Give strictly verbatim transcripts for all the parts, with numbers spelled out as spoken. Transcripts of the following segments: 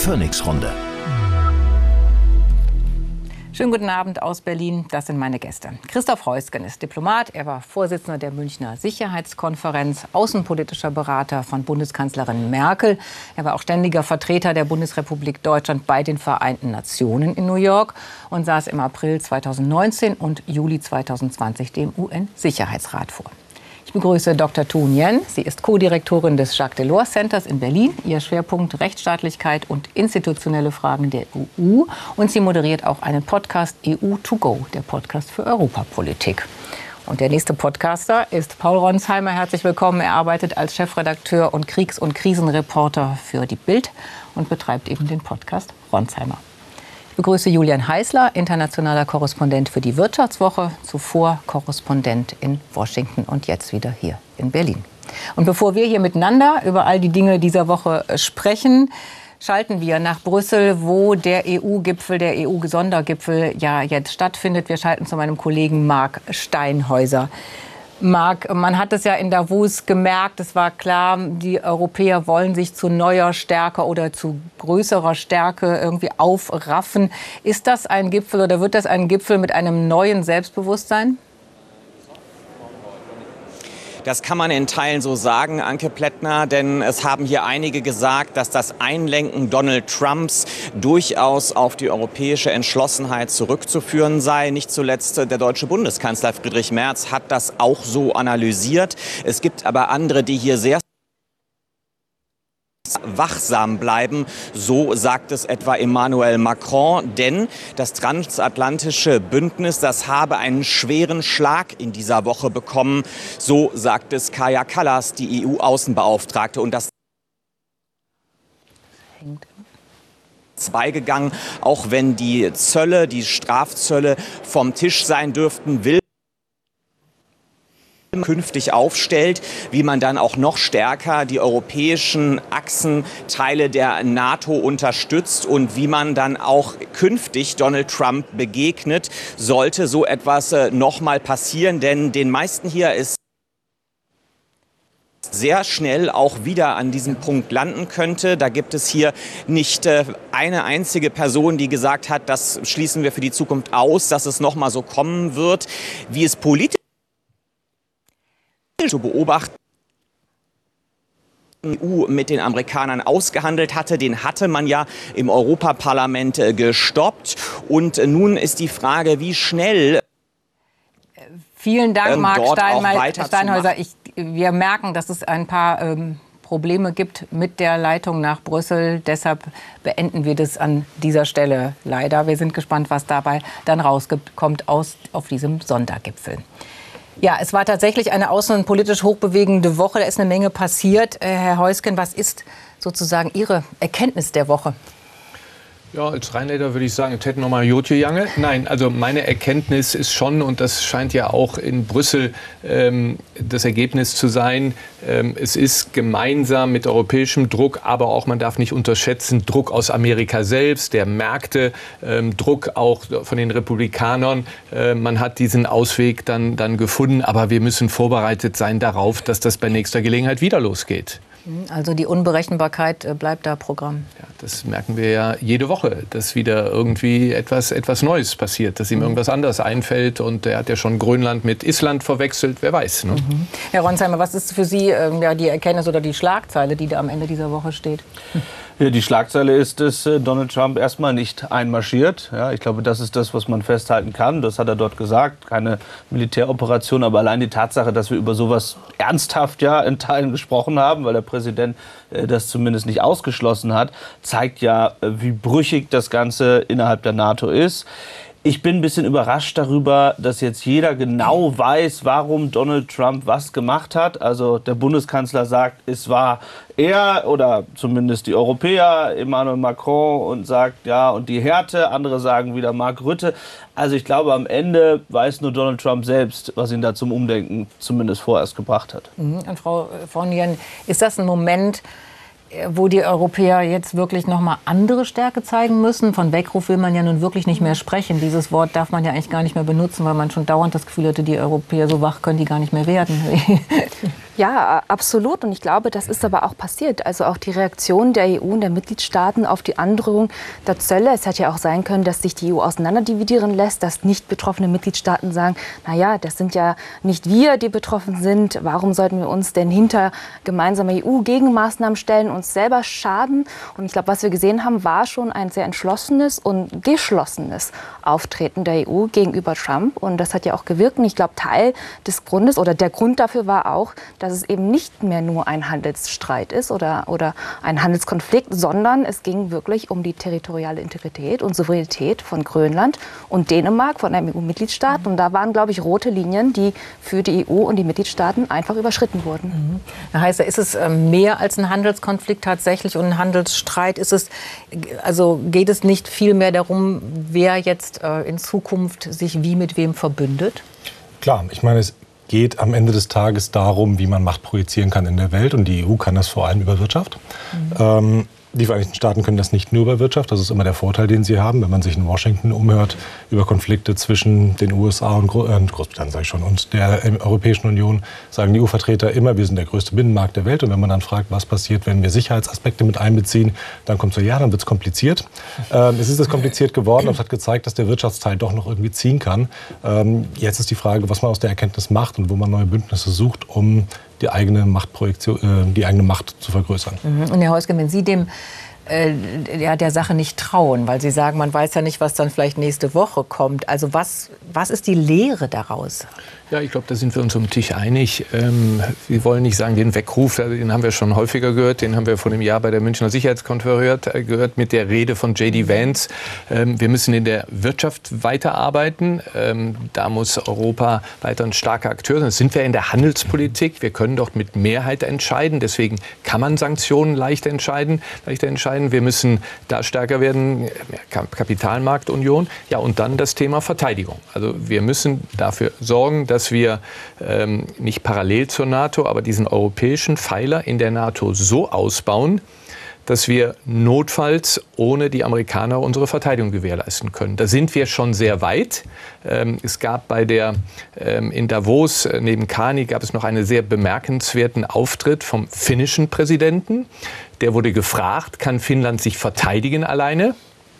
Phoenix-Runde. Schönen guten Abend aus Berlin. Das sind meine Gäste. Christoph Heusgen ist Diplomat. Er war Vorsitzender der Münchner Sicherheitskonferenz, außenpolitischer Berater von Bundeskanzlerin Merkel. Er war auch ständiger Vertreter der Bundesrepublik Deutschland bei den Vereinten Nationen in New York und saß im April zweitausendneunzehn und Juli zweitausendzwanzig dem U N-Sicherheitsrat vor. Ich begrüße Doktor Tu Nguyen. Sie ist Co-Direktorin des Jacques Delors Centers in Berlin. Ihr Schwerpunkt Rechtsstaatlichkeit und institutionelle Fragen der E U. Und sie moderiert auch einen Podcast E U to go, der Podcast für Europapolitik. Und der nächste Podcaster ist Paul Ronsheimer. Herzlich willkommen. Er arbeitet als Chefredakteur und Kriegs- und Krisenreporter für die Bild und betreibt eben den Podcast Ronsheimer. Ich begrüße Julian Heißler, internationaler Korrespondent für die Wirtschaftswoche, zuvor Korrespondent in Washington und jetzt wieder hier in Berlin. Und bevor wir hier miteinander über all die Dinge dieser Woche sprechen, schalten wir nach Brüssel, wo der E U-Gipfel, der E U-Sondergipfel ja jetzt stattfindet. Wir schalten zu meinem Kollegen Marc Steinhäuser. Marc, man hat es ja in Davos gemerkt, es war klar, die Europäer wollen sich zu neuer Stärke oder zu größerer Stärke irgendwie aufraffen. Ist das ein Gipfel oder wird das ein Gipfel mit einem neuen Selbstbewusstsein? Das kann man in Teilen so sagen, Anke Plättner, denn es haben hier einige gesagt, dass das Einlenken Donald Trumps durchaus auf die europäische Entschlossenheit zurückzuführen sei. Nicht zuletzt der deutsche Bundeskanzler Friedrich Merz hat das auch so analysiert. Es gibt aber andere, die hier sehr wachsam bleiben, so sagt es etwa Emmanuel Macron, denn das transatlantische Bündnis, das habe einen schweren Schlag in dieser Woche bekommen, so sagt es Kaja Kallas, die E U-Außenbeauftragte, und das zweigegangen, auch wenn die Zölle, die Strafzölle vom Tisch sein dürften, will künftig aufstellt, wie man dann auch noch stärker die europäischen Achsenteile der NATO unterstützt und wie man dann auch künftig Donald Trump begegnet, sollte so etwas äh, noch mal passieren. Denn den meisten hier ist sehr schnell auch wieder an diesem Punkt landen könnte. Da gibt es hier nicht äh, eine einzige Person, die gesagt hat, das schließen wir für die Zukunft aus, dass es noch mal so kommen wird. Wie es politisch zu beobachten, die E U mit den Amerikanern ausgehandelt hatte, den hatte man ja im Europaparlament gestoppt. Und nun ist die Frage, wie schnell. Vielen Dank, Marc Steinhäuser. Ich, wir merken, dass es ein paar ähm, Probleme gibt mit der Leitung nach Brüssel. Deshalb beenden wir das an dieser Stelle leider. Wir sind gespannt, was dabei dann rauskommt aus, auf diesem Sondergipfel. Ja, es war tatsächlich eine außenpolitisch hochbewegende Woche. Da ist eine Menge passiert. Herr Heusgen, was ist sozusagen Ihre Erkenntnis der Woche? Ja, als Rheinländer würde ich sagen, es hätten noch mal Jotje Jange. Nein, also meine Erkenntnis ist schon, und das scheint ja auch in Brüssel ähm, das Ergebnis zu sein, ähm, es ist gemeinsam mit europäischem Druck, aber auch, man darf nicht unterschätzen, Druck aus Amerika selbst, der Märkte, ähm, Druck auch von den Republikanern. Äh, man hat diesen Ausweg dann, dann gefunden, aber wir müssen vorbereitet sein darauf, dass das bei nächster Gelegenheit wieder losgeht. Also die Unberechenbarkeit bleibt da Programm. Ja, das merken wir ja jede Woche, dass wieder irgendwie etwas, etwas Neues passiert, dass ihm irgendwas anderes einfällt. Und er hat ja schon Grönland mit Island verwechselt, wer weiß. Ne? Mhm. Herr Ronsheimer, was ist für Sie äh, ja, die Erkenntnis oder die Schlagzeile, die da am Ende dieser Woche steht? Ja, die Schlagzeile ist, dass äh, Donald Trump erstmal nicht einmarschiert. Ja, ich glaube, das ist das, was man festhalten kann. Das hat er dort gesagt. Keine Militäroperation, aber allein die Tatsache, dass wir über sowas ernsthaft ja in Teilen gesprochen haben, weil der Präsident äh, das zumindest nicht ausgeschlossen hat, zeigt ja, äh, wie brüchig das Ganze innerhalb der NATO ist. Ich bin ein bisschen überrascht darüber, dass jetzt jeder genau weiß, warum Donald Trump was gemacht hat. Also der Bundeskanzler sagt, es war er oder zumindest die Europäer, Emmanuel Macron, und sagt, ja, und die Härte. Andere sagen wieder Mark Rutte. Also ich glaube, am Ende weiß nur Donald Trump selbst, was ihn da zum Umdenken zumindest vorerst gebracht hat. Mhm. Und Frau von Nguyen, ist das ein Moment, wo die Europäer jetzt wirklich noch mal andere Stärke zeigen müssen? Von Weckruf will man ja nun wirklich nicht mehr sprechen. Dieses Wort darf man ja eigentlich gar nicht mehr benutzen, weil man schon dauernd das Gefühl hatte, die Europäer, so wach können die gar nicht mehr werden. Ja, absolut. Und ich glaube, das ist aber auch passiert. Also auch die Reaktion der E U und der Mitgliedstaaten auf die Androhung der Zölle. Es hätte ja auch sein können, dass sich die E U auseinanderdividieren lässt, dass nicht betroffene Mitgliedstaaten sagen, na ja, das sind ja nicht wir, die betroffen sind. Warum sollten wir uns denn hinter gemeinsame E U-Gegenmaßnahmen stellen, uns selber schaden? Und ich glaube, was wir gesehen haben, war schon ein sehr entschlossenes und geschlossenes Auftreten der E U gegenüber Trump. Und das hat ja auch gewirkt. Und ich glaube, Teil des Grundes oder der Grund dafür war auch, dass es eben nicht mehr nur ein Handelsstreit ist oder, oder ein Handelskonflikt, sondern es ging wirklich um die territoriale Integrität und Souveränität von Grönland und Dänemark, von einem E U-Mitgliedstaat. Und da waren, glaube ich, rote Linien, die für die E U und die Mitgliedstaaten einfach überschritten wurden. Mhm. Das heißt, ist es mehr als ein Handelskonflikt tatsächlich und ein Handelsstreit? Ist es, also geht es nicht viel mehr darum, wer jetzt in Zukunft sich wie mit wem verbündet? Klar, ich meine, es geht am Ende des Tages darum, wie man Macht projizieren kann in der Welt. Und die E U kann das vor allem über Wirtschaft. Mhm. Ähm, die Vereinigten Staaten können das nicht nur über Wirtschaft. Das ist immer der Vorteil, den sie haben, wenn man sich in Washington umhört über Konflikte zwischen den U S A und Gro- äh, Großbritannien, sage ich schon, und der Europäischen Union, sagen die E U-Vertreter immer, wir sind der größte Binnenmarkt der Welt. Und wenn man dann fragt, was passiert, wenn wir Sicherheitsaspekte mit einbeziehen, dann kommt so, ja, dann wird es kompliziert. Ähm, es ist es kompliziert geworden und hat gezeigt, dass der Wirtschaftsteil doch noch irgendwie ziehen kann. Ähm, jetzt ist die Frage, was man aus der Erkenntnis macht und wo man neue Bündnisse sucht, um die eigene Machtprojektion, äh, die eigene Macht zu vergrößern. Mhm. Und Herr Heusgen, wenn Sie dem äh, ja, der Sache nicht trauen, weil Sie sagen, man weiß ja nicht, was dann vielleicht nächste Woche kommt. Also was, was ist die Lehre daraus? Ja, ich glaube, da sind wir uns um den Tisch einig. Ähm, wir wollen nicht sagen, den Weckruf, den haben wir schon häufiger gehört, den haben wir vor einem Jahr bei der Münchner Sicherheitskonferenz gehört, gehört mit der Rede von J D Vance. Ähm, wir müssen in der Wirtschaft weiterarbeiten. Ähm, da muss Europa weiter ein starker Akteur sein. Das sind wir in der Handelspolitik. Wir können dort mit Mehrheit entscheiden. Deswegen kann man Sanktionen leicht entscheiden, leichter entscheiden. Wir müssen da stärker werden. Kapitalmarktunion. Ja, und dann das Thema Verteidigung. Also wir müssen dafür sorgen, dass dass wir ähm, nicht parallel zur NATO, aber diesen europäischen Pfeiler in der NATO so ausbauen, dass wir notfalls ohne die Amerikaner unsere Verteidigung gewährleisten können. Da sind wir schon sehr weit. Ähm, es gab bei der, ähm, in Davos, äh, neben Kani, gab es noch einen sehr bemerkenswerten Auftritt vom finnischen Präsidenten. Der wurde gefragt, kann Finnland sich verteidigen alleine?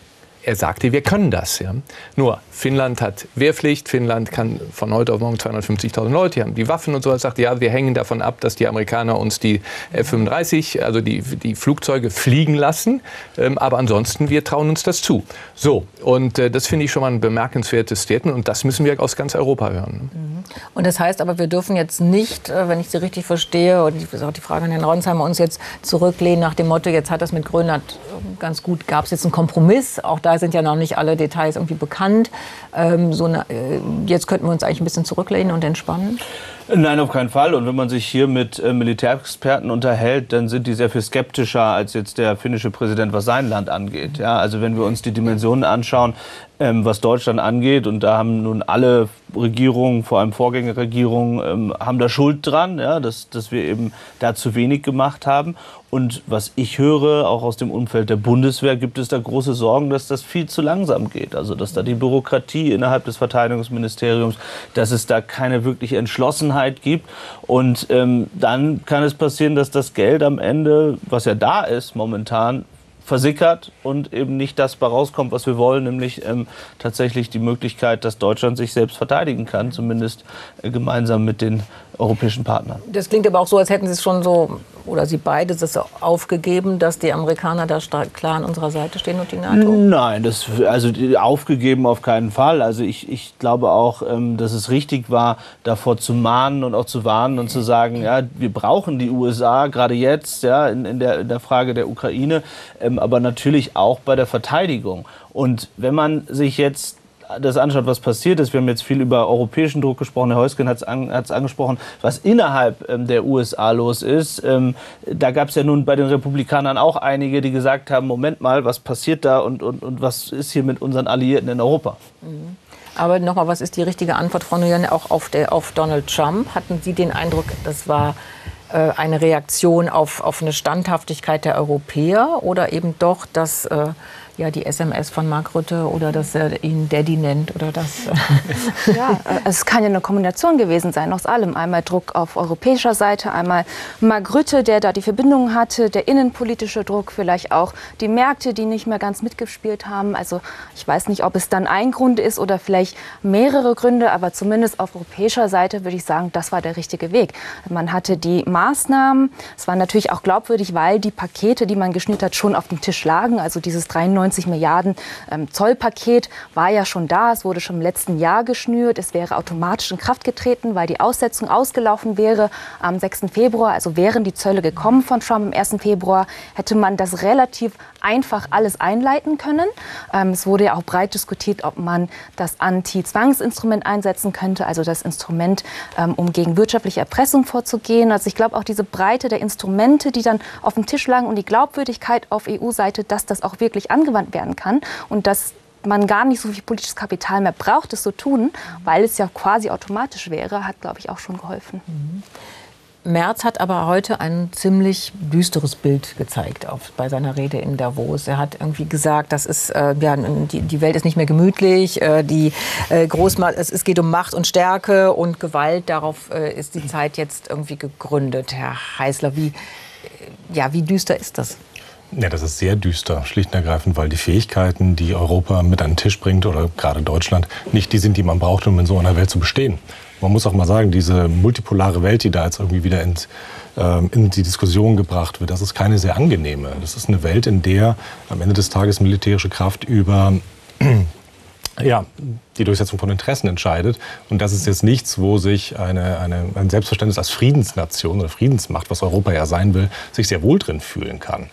Er sagte, wir können das. Ja. Nur, Finnland hat Wehrpflicht, Finnland kann von heute auf morgen zweihundertfünfzigtausend Leute, die haben die Waffen und so. Er sagt, ja, wir hängen davon ab, dass die Amerikaner uns die F fünfunddreißig, also die, die Flugzeuge fliegen lassen. Ähm, aber ansonsten, wir trauen uns das zu. So, und äh, das finde ich schon mal ein bemerkenswertes Statement. Und das müssen wir aus ganz Europa hören. Mhm. Und das heißt aber, wir dürfen jetzt nicht, wenn ich Sie richtig verstehe, und ich auch die Frage an Herrn Ronsheimer, uns jetzt zurücklehnen nach dem Motto, jetzt hat das mit Grönland ganz gut, gab es jetzt einen Kompromiss. Auch da sind ja noch nicht alle Details irgendwie bekannt. Ähm, so eine, äh, jetzt könnten wir uns eigentlich ein bisschen zurücklehnen und entspannen. Nein, auf keinen Fall. Und wenn man sich hier mit äh, Militärexperten unterhält, dann sind die sehr viel skeptischer als jetzt der finnische Präsident, was sein Land angeht. Ja, also wenn wir uns die Dimensionen anschauen, ähm, was Deutschland angeht, und da haben nun alle Regierungen, vor allem Vorgängerregierungen, ähm, haben da Schuld dran, ja, dass, dass wir eben da zu wenig gemacht haben. Und was ich höre, auch aus dem Umfeld der Bundeswehr, gibt es da große Sorgen, dass das viel zu langsam geht. Also dass da die Bürokratie innerhalb des Verteidigungsministeriums, dass es da keine wirkliche Entschlossenheit gibt. Und ähm, dann kann es passieren, dass das Geld am Ende, was ja da ist momentan, versickert und eben nicht das bei rauskommt, was wir wollen, nämlich ähm, tatsächlich die Möglichkeit, dass Deutschland sich selbst verteidigen kann, zumindest äh, gemeinsam mit den europäischen Partnern. Das klingt aber auch so, als hätten Sie es schon so, oder Sie beide, das aufgegeben, dass die Amerikaner da klar an unserer Seite stehen und die NATO? Nein, das, also aufgegeben auf keinen Fall. Also ich, ich glaube auch, ähm, dass es richtig war, davor zu mahnen und auch zu warnen und zu sagen, ja, wir brauchen die U S A gerade jetzt, ja, in, in, der, in der Frage der Ukraine, ähm, aber natürlich auch bei der Verteidigung. Und wenn man sich jetzt das anschaut, was passiert ist. Wir haben jetzt viel über europäischen Druck gesprochen. Herr Heusgen hat es an, angesprochen, was innerhalb ähm, der U S A los ist. Ähm, da gab es ja nun bei den Republikanern auch einige, die gesagt haben, Moment mal, was passiert da und, und, und was ist hier mit unseren Alliierten in Europa? Mhm. Aber nochmal, was ist die richtige Antwort, Frau Nguyen, auch auf, der, auf Donald Trump? Hatten Sie den Eindruck, das war äh, eine Reaktion auf, auf eine Standhaftigkeit der Europäer oder eben doch, dass äh, ja, die S M S von Mark Rutte oder dass er ihn Daddy nennt oder das. Ja, es kann ja eine Kombination gewesen sein aus allem. Einmal Druck auf europäischer Seite, einmal Mark Rutte, der da die Verbindungen hatte, der innenpolitische Druck, vielleicht auch die Märkte, die nicht mehr ganz mitgespielt haben. Also ich weiß nicht, ob es dann ein Grund ist oder vielleicht mehrere Gründe, aber zumindest auf europäischer Seite würde ich sagen, das war der richtige Weg. Man hatte die Maßnahmen, es war natürlich auch glaubwürdig, weil die Pakete, die man geschnürt hat, schon auf dem Tisch lagen. Also dieses dreiundneunzig Milliarden ähm, Zollpaket war ja schon da. Es wurde schon im letzten Jahr geschnürt. Es wäre automatisch in Kraft getreten, weil die Aussetzung ausgelaufen wäre am sechsten Februar. Also wären die Zölle gekommen von Trump am ersten Februar, hätte man das relativ einfach alles einleiten können. Ähm, es wurde ja auch breit diskutiert, ob man das Anti-Zwangsinstrument einsetzen könnte, also das Instrument, ähm, um gegen wirtschaftliche Erpressung vorzugehen. Also ich glaube auch diese Breite der Instrumente, die dann auf dem Tisch lagen und die Glaubwürdigkeit auf E U-Seite, dass das auch wirklich angewandt werden kann und dass man gar nicht so viel politisches Kapital mehr braucht, es zu tun, weil es ja quasi automatisch wäre, hat, glaube ich, auch schon geholfen. Mhm. Merz hat aber heute ein ziemlich düsteres Bild gezeigt auf, bei seiner Rede in Davos. Er hat irgendwie gesagt, das ist, äh, ja, die, die Welt ist nicht mehr gemütlich, äh, die, äh, Großma- es, es geht um Macht und Stärke und Gewalt. Darauf äh, ist die Zeit jetzt irgendwie gegründet. Herr Heißler, wie, äh, ja, wie düster ist das? Ja, das ist sehr düster, schlicht und ergreifend, weil die Fähigkeiten, die Europa mit an den Tisch bringt, oder gerade Deutschland, nicht die sind, die man braucht, um in so einer Welt zu bestehen. Man muss auch mal sagen, diese multipolare Welt, die da jetzt irgendwie wieder in, äh, in die Diskussion gebracht wird, das ist keine sehr angenehme. Das ist eine Welt, in der am Ende des Tages militärische Kraft über ja, die Durchsetzung von Interessen entscheidet. Und das ist jetzt nichts, wo sich eine, eine, ein Selbstverständnis als Friedensnation oder Friedensmacht, was Europa ja sein will, sich sehr wohl drin fühlen kann.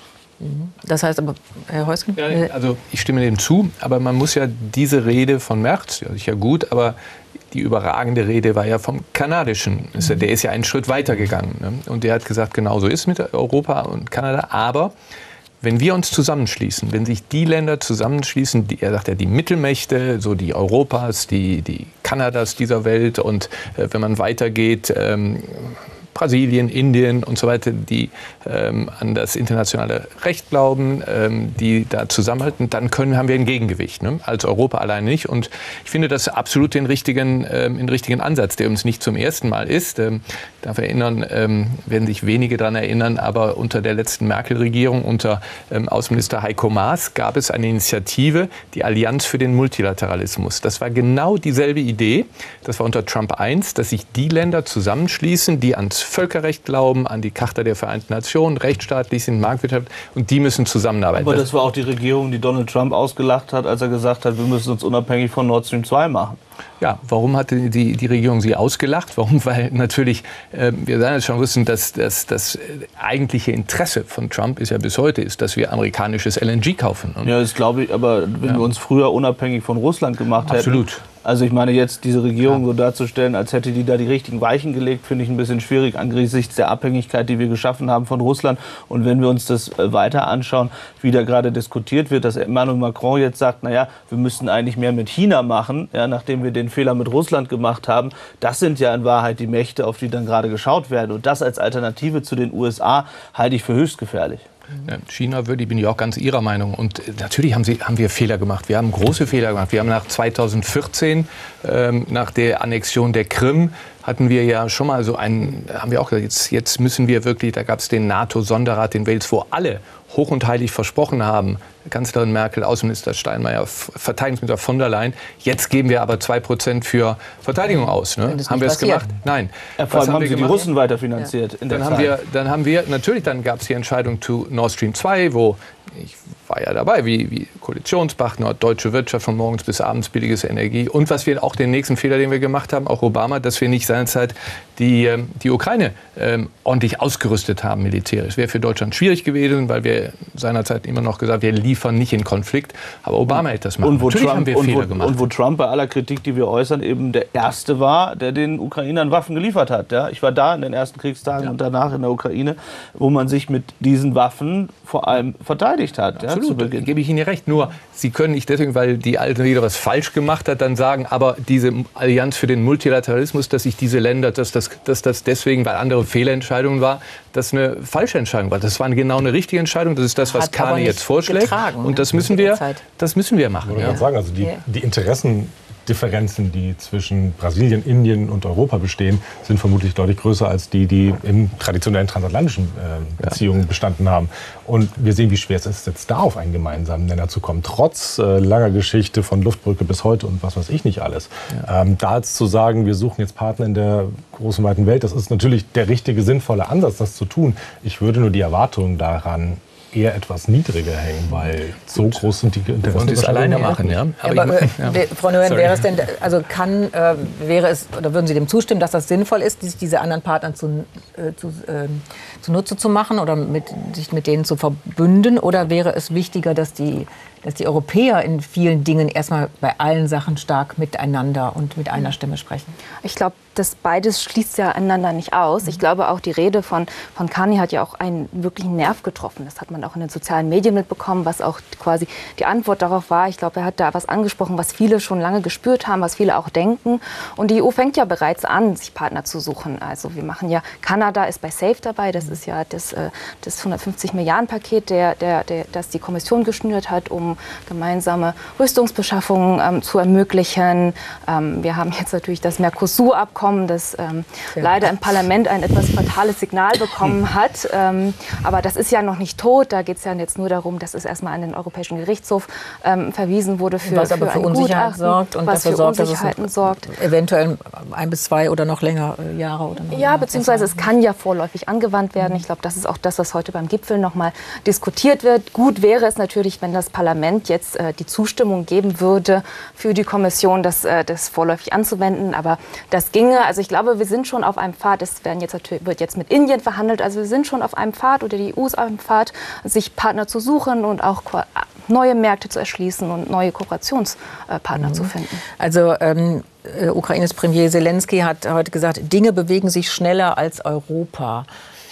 Das heißt aber, Herr Heusgen? Ja, also ich stimme dem zu, aber man muss ja diese Rede von Merz, ja sicher gut, aber die überragende Rede war ja vom kanadischen. Mhm. Der ist ja einen Schritt weiter gegangen. Ne? Und der hat gesagt, genau so ist es mit Europa und Kanada. Aber wenn wir uns zusammenschließen, wenn sich die Länder zusammenschließen, die, er sagt ja, die Mittelmächte, so die Europas, die, die Kanadas dieser Welt und äh, wenn man weitergeht, ähm, Brasilien, Indien und so weiter, die ähm, an das internationale Recht glauben, ähm, die da zusammenhalten, dann können, haben wir ein Gegengewicht, ne? Als Europa allein nicht. Und ich finde das absolut den richtigen, ähm, den richtigen Ansatz, der uns nicht zum ersten Mal ist. Ähm, ich darf erinnern, ähm, werden sich wenige daran erinnern, aber unter der letzten Merkel-Regierung, unter ähm, Außenminister Heiko Maas, gab es eine Initiative, die Allianz für den Multilateralismus. Das war genau dieselbe Idee, das war unter Trump eins, dass sich die Länder zusammenschließen, die ans Völkerrecht glauben, an die Charta der Vereinten Nationen, rechtsstaatlich sind, Marktwirtschaft, und die müssen zusammenarbeiten. Aber das war auch die Regierung, die Donald Trump ausgelacht hat, als er gesagt hat, wir müssen uns unabhängig von Nord Stream zwei machen. Ja, warum hat die, die Regierung sie ausgelacht? Warum? Weil natürlich, äh, wir sagen jetzt schon wissen, dass, dass das eigentliche Interesse von Trump ist ja bis heute, ist, dass wir amerikanisches L N G kaufen. Ja, das glaube ich, aber wenn ja. wir uns früher unabhängig von Russland gemacht hätten. Absolut. Also ich meine, jetzt diese Regierung ja. so darzustellen, als hätte die da die richtigen Weichen gelegt, finde ich ein bisschen schwierig angesichts der Abhängigkeit, die wir geschaffen haben von Russland. Und wenn wir uns das weiter anschauen, wie da gerade diskutiert wird, dass Emmanuel Macron jetzt sagt, naja, wir müssten eigentlich mehr mit China machen, ja, nachdem wir den Fehler mit Russland gemacht haben. Das sind ja in Wahrheit die Mächte, auf die dann gerade geschaut werden. Und das als Alternative zu den U S A halte ich für höchst gefährlich. China würde, ich bin ja auch ganz Ihrer Meinung. Und natürlich haben, sie, haben wir Fehler gemacht. Wir haben große Fehler gemacht. Wir haben nach zweitausendvierzehn, ähm, nach der Annexion der Krim, hatten wir ja schon mal so einen, haben wir auch gesagt, jetzt, jetzt müssen wir wirklich, da gab es den NATO-Sonderrat in Wales, wo alle hoch und heilig versprochen haben, Kanzlerin Merkel, Außenminister Steinmeier, Verteidigungsminister von der Leyen, jetzt geben wir aber zwei Prozent für Verteidigung aus. Ne? Haben wir es gemacht? Nein. Ja, vor allem haben, haben sie die Russen weiterfinanziert. Ja. In der dann, haben wir, dann haben wir, natürlich, dann gab es die Entscheidung zu Nord Stream zwei, wo, ich war ja dabei, wie, wie Koalitionspartner, deutsche Wirtschaft von morgens bis abends, billiges Energie. Und was wir auch den nächsten Fehler, den wir gemacht haben, auch Obama, dass wir nicht seinerzeit die, die Ukraine ähm, ordentlich ausgerüstet haben militärisch. Das wäre für Deutschland schwierig gewesen, weil wir seinerzeit immer noch gesagt haben, wir liefern nicht in Konflikt. Aber Obama hätte das machen. Und wo Natürlich Trump, haben wir und Fehler wo, gemacht. Und wo Trump bei aller Kritik, die wir äußern, eben der Erste war, der den Ukrainern Waffen geliefert hat. Ja? Ich war da in den ersten Kriegstagen ja. und danach in der Ukraine, wo man sich mit diesen Waffen vor allem verteidigt hat. Absolut, ja, zu Beginn. Gebe ich Ihnen recht. Nur, Sie können nicht deswegen, weil die alte Rede was falsch gemacht hat, dann sagen, aber diese Allianz für den Multilateralismus, dass sich diese Länder, dass das Tusk, dass das deswegen, weil andere Fehlentscheidungen war, das eine falsche Entscheidung war. Das war genau eine richtige Entscheidung. Das ist das, was Carney jetzt vorschlägt. Getragen, und das müssen wir, das müssen wir machen. Ich würde ja. sagen, also die, die Interessendifferenzen, die zwischen Brasilien, Indien und Europa bestehen, sind vermutlich deutlich größer als die, die in traditionellen transatlantischen äh, Beziehungen ja. bestanden haben. Und wir sehen, wie schwer es ist, jetzt da auf einen gemeinsamen Nenner zu kommen, trotz äh, langer Geschichte von Luftbrücke bis heute und was weiß ich nicht alles. Ja. Ähm, da jetzt zu sagen, wir suchen jetzt Partner in der großen, weiten Welt, das ist natürlich der richtige, sinnvolle Ansatz, das zu tun. Ich würde nur die Erwartungen daran eher etwas niedriger hängen, weil so und, groß sind die Interessen. Und es alleine machen, ja. Aber, aber ich, ja. Frau Nouwen, wäre es denn, also kann, äh, wäre es, oder würden Sie dem zustimmen, dass das sinnvoll ist, sich diese anderen Partner zu, äh, zu, äh, zunutze zu machen oder mit, sich mit denen zu verbünden? Oder wäre es wichtiger, dass die, dass die Europäer in vielen Dingen erstmal bei allen Sachen stark miteinander und mit einer Stimme sprechen? Ich glaube, das beides schließt ja einander nicht aus. Ich glaube, auch die Rede von, von Carney hat ja auch einen wirklichen Nerv getroffen. Das hat man auch in den sozialen Medien mitbekommen, was auch quasi die Antwort darauf war. Ich glaube, er hat da was angesprochen, was viele schon lange gespürt haben, was viele auch denken. Und die E U fängt ja bereits an, sich Partner zu suchen. Also wir machen ja, Kanada ist bei SAFE dabei. Das ist ja das, das hundertfünfzig Milliarden Paket, der, der, der, das die Kommission geschnürt hat, um gemeinsame Rüstungsbeschaffungen ähm, zu ermöglichen. Ähm, wir haben jetzt natürlich das Mercosur-Abkommen, das ähm, ja. leider im Parlament ein etwas fatales Signal bekommen hat. Ähm, aber das ist ja noch nicht tot. Da geht es ja jetzt nur darum, dass es erstmal an den Europäischen Gerichtshof ähm, verwiesen wurde für, was aber für, für Unsicherheit sorgt und was für sorgt, Unsicherheiten dass es sorgt. Eventuell ein bis zwei oder noch länger äh, Jahre oder noch Ja, beziehungsweise es kann ja vorläufig angewandt werden. Ich glaube, das ist auch das, was heute beim Gipfel noch mal diskutiert wird. Gut wäre es natürlich, wenn das Parlament jetzt äh, die Zustimmung geben würde für die Kommission, das, äh, das vorläufig anzuwenden. Aber das ginge. Also ich glaube, wir sind schon auf einem Pfad. Es werden jetzt, wird jetzt mit Indien verhandelt. Also wir sind schon auf einem Pfad oder die E U ist auf einem Pfad, sich Partner zu suchen und auch neue Märkte zu erschließen und neue Kooperationspartner mhm. zu finden. Also ähm, Ukraines Premier Zelensky hat heute gesagt, Dinge bewegen sich schneller als Europa.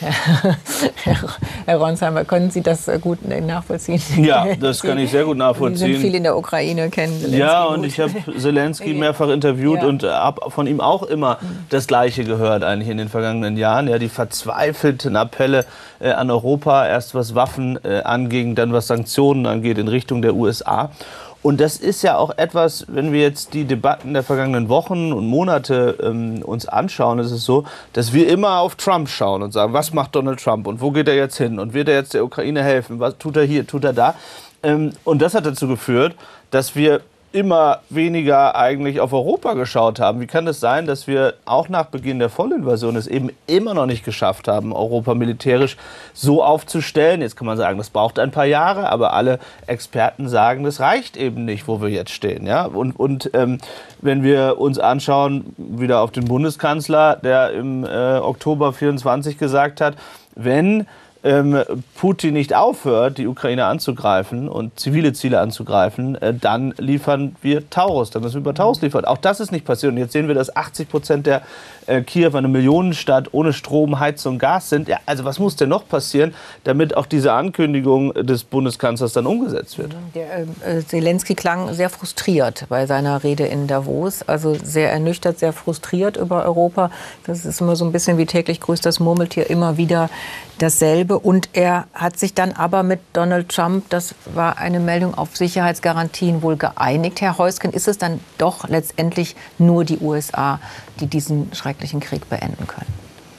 Herr Ronsheimer, können Sie das gut nachvollziehen? Ja, das kann ich sehr gut nachvollziehen. Sie sind viel in der Ukraine, kennen Zelensky Ja, und gut. ich habe Zelensky mehrfach interviewt ja. und habe von ihm auch immer das Gleiche gehört eigentlich in den vergangenen Jahren. Ja, die verzweifelten Appelle äh, an Europa, erst was Waffen äh, anging, dann was Sanktionen angeht in Richtung der U S A. Und das ist ja auch etwas, wenn wir jetzt die Debatten der vergangenen Wochen und Monate ähm, uns anschauen, ist es so, dass wir immer auf Trump schauen und sagen, was macht Donald Trump und wo geht er jetzt hin und wird er jetzt der Ukraine helfen, was tut er hier, tut er da. Ähm, und das hat dazu geführt, dass wir immer weniger eigentlich auf Europa geschaut haben. Wie kann es sein, dass wir auch nach Beginn der Vollinvasion es eben immer noch nicht geschafft haben, Europa militärisch so aufzustellen? Jetzt kann man sagen, das braucht ein paar Jahre, aber alle Experten sagen, das reicht eben nicht, wo wir jetzt stehen. Ja? Und, und ähm, wenn wir uns anschauen, wieder auf den Bundeskanzler, der im äh, Oktober vierundzwanzig gesagt hat, wenn Ähm, Putin nicht aufhört, die Ukraine anzugreifen und zivile Ziele anzugreifen, äh, dann liefern wir Taurus, dann müssen wir über Taurus liefern. Auch das ist nicht passiert. Und jetzt sehen wir, dass achtzig Prozent der äh, Kiew, eine Millionenstadt, ohne Strom, Heizung, Gas sind. Ja, also was muss denn noch passieren, damit auch diese Ankündigung des Bundeskanzlers dann umgesetzt wird? Der, äh, Zelensky klang sehr frustriert bei seiner Rede in Davos, also sehr ernüchtert, sehr frustriert über Europa. Das ist immer so ein bisschen wie täglich grüßt das Murmeltier, immer wieder dasselbe. Und er hat sich dann aber mit Donald Trump, das war eine Meldung, auf Sicherheitsgarantien wohl geeinigt. Herr Heusgen, ist es dann doch letztendlich nur die U S A, die diesen schrecklichen Krieg beenden können?